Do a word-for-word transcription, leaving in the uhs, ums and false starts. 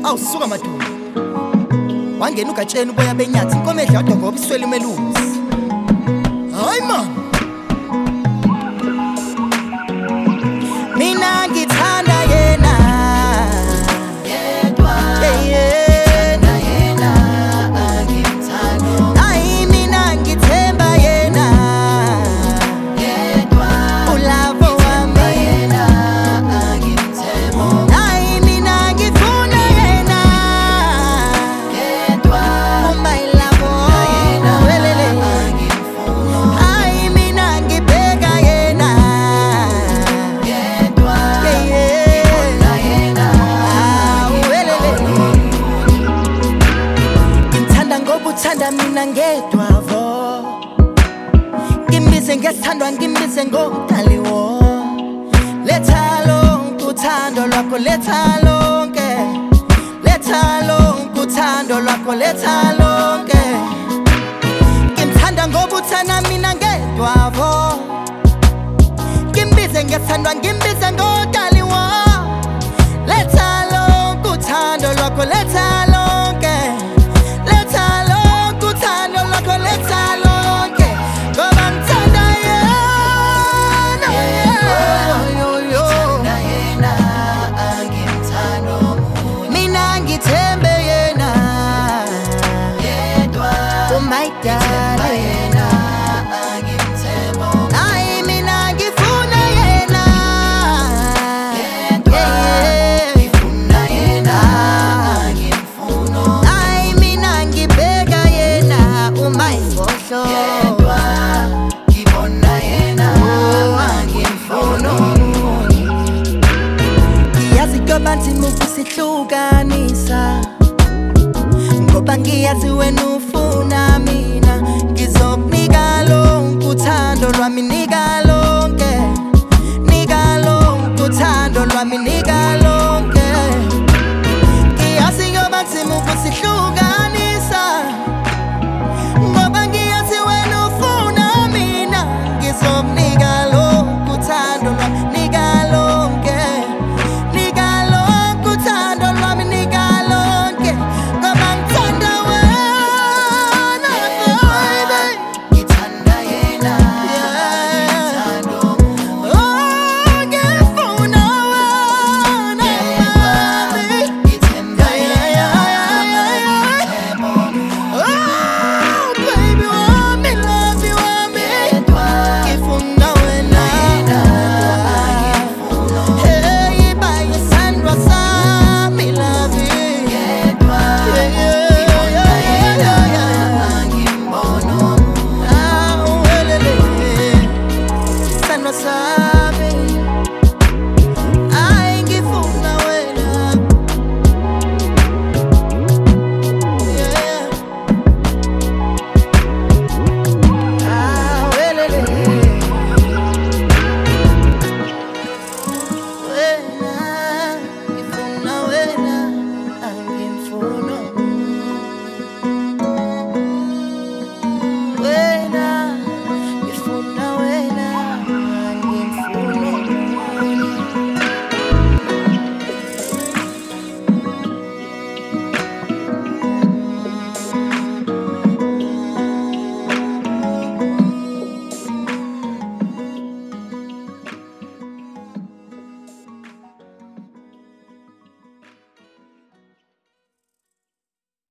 awusuka madumo wangena ugatsheni uboya benyathi inkomo edla kodwa ngoba iswele imelusi hayi man mina ngithanda yena yedwa yena yena angimthanda hayi mina ngithemba yena yedwa ulavo wami yena angimthemba hayi mina ngifuna yena yedwa my love yena welele angimfuna hayi mina ngibheka yena yedwa ngifuna yena welele ngithanda ngoba uthanda mina ngedwa vo ngimbize ngesithandwa ngimbize ngodaliwo letha lonke uthando lwakho letha lonke letha lonke uthando lwakho letha lonke ngimthanda ngoba uthanda mina ngedwa vo ngimbize ngesithandwa ngimbize ngodaliwo letha lonke uthando lwakho letha lonke letha lonke uthando lwakho letha lonke ngoba ngithanda yena yo yo yena angimthanda mina ngithembe yena yedwa oh my darling yena angimthemba hayi mina ngifuna yena yedwa ngifuna yena angimfuna hayi mina ngibheka yena uma ifohlo yedwa ngibona yena angimfuna ngiyazi ngoba nzima ukusihlukanisa ngoba ngiyazi wena ufuna mina ngizokunika lonke uthando lwami nika